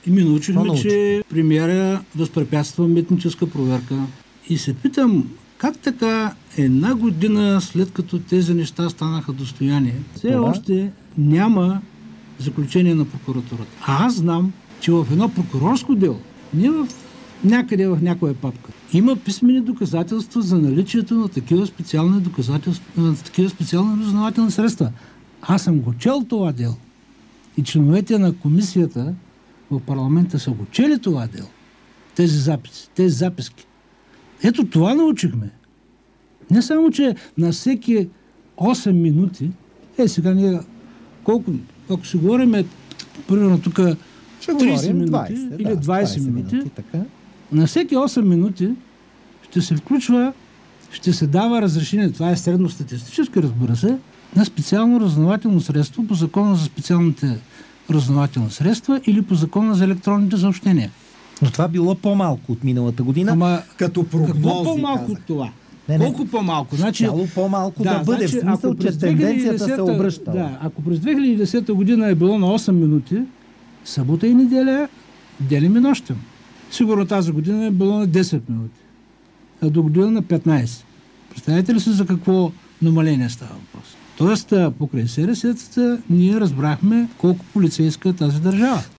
И ми научихме, че премиера възпрепятства митническа проверка. И се питам, как така една година след като тези неща станаха достояние, все още няма заключение на прокуратурата. А аз знам, че в едно прокурорско дело, не някъде в някоя папка, има писмени доказателства за наличието на такива специални разузнавателни средства. Аз съм го чел това дело. И членовете на комисията в парламента са го чели това дело. Тези записки. Ето това научихме. Не само, че на всеки 8 минути, сега ние колко, ако си говорим примерно тук 30 минути 20, или 20 минути, така. На всеки 8 минути ще се дава разрешение, това е средностатистически, разбира се, на специално разузнавателно средство по закона за специалните разузнавателни средства или по закона за електронните съобщения. Но това било по-малко от миналата година, като прогнози. Какво по-малко от това? Колко по-малко? Цяло по-малко да бъде, в смисъл, че тенденцията се обръща. Да, ако през 2010 година е било на 8 минути, събота и неделя делим и нощем. Сигурно тази година е било на 10 минути, а до година на 15. Представете ли се за какво намаление става въпрос? Тоест, покрай СРС-тата ние разбрахме колко полицейска е тази държава.